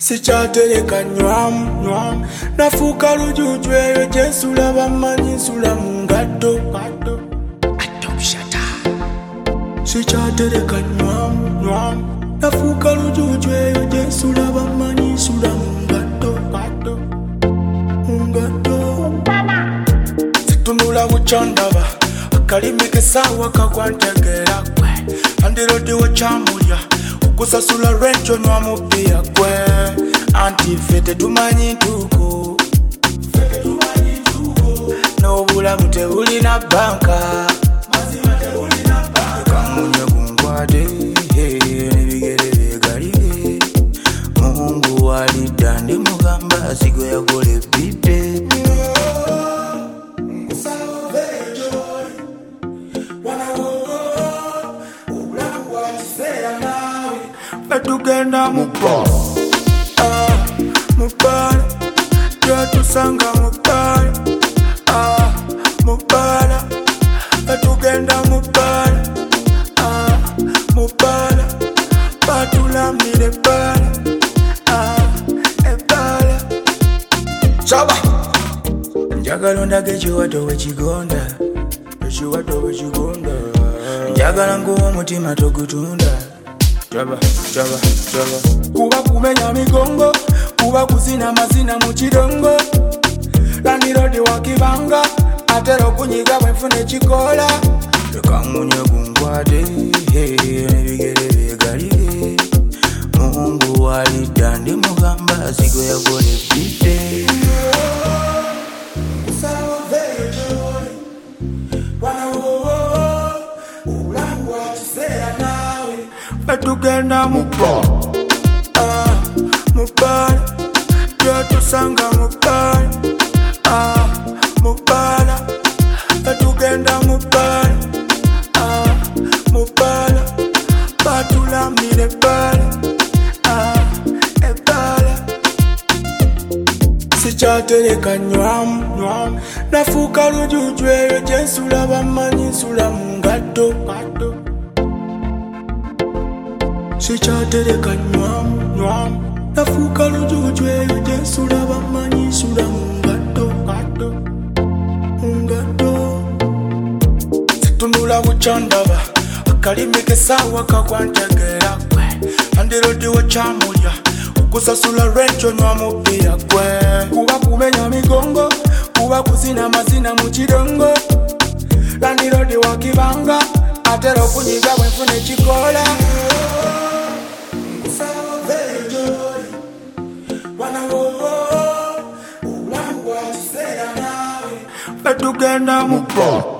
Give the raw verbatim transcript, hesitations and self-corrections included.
Sichatereka nywamu nywamu nafuka lujujweyo jesula bamanyi nsula mungato Sichatereka nywamu nywamu nafuka lujujweyo jesula bamanyi nsula mungato mungato Situnula buchandaba akalimi kesawa kakwantegera kwe andirodi wachamulya kusasula rencho nwa mupia kwe anti fete tumanyi ntuko fete tumanyi ntuko no bula mute uli na banka mazima te uli na banka kamunye kungwade nebigere begalige Mungu walidandi mugamba sigo ya gole bide Tugenda mupala ah mupala yo tusanga mupala ah mupala tugenda mupala ah mupala patula mire pala ah epala Chaba njagala ndage chiwato wechigonda chiwato wechigonda njagala nguwo mutima togutunda Chaba, chaba, chaba Kuba kumenya migongo Kuba kuzina mazina muchidongo Landirodi wakibanga Atero kunyiga mwefune chikola Leka munye kungwade Nebigere begalige Mungu walidandi mugamba Sigo ya gole bide Sawa vejo Wana uo Ulangu watisea nawe Tugenda mupala ah mupala yo tusanga mupala ah mupala tugenda mupala ah mupala patula mire pala ah epala Sichatereka nywamu nywamu nafuka lujujweyo jesula bamanyi nsula mungato Sichatereka nywamu nywamu nafuka lujujweyo jesula bamanyi nsula mungato mungato Situnula buchandaba akalimi kesawa kakwantegera kwe andirodi wachamulya kusasula rencho nywa mupia kwe Kuba kumenya migongo Kuba kuzina mazina muchidongo Landirodi wakibanga Atero kunyiga mwefune chikola Tugenda mupala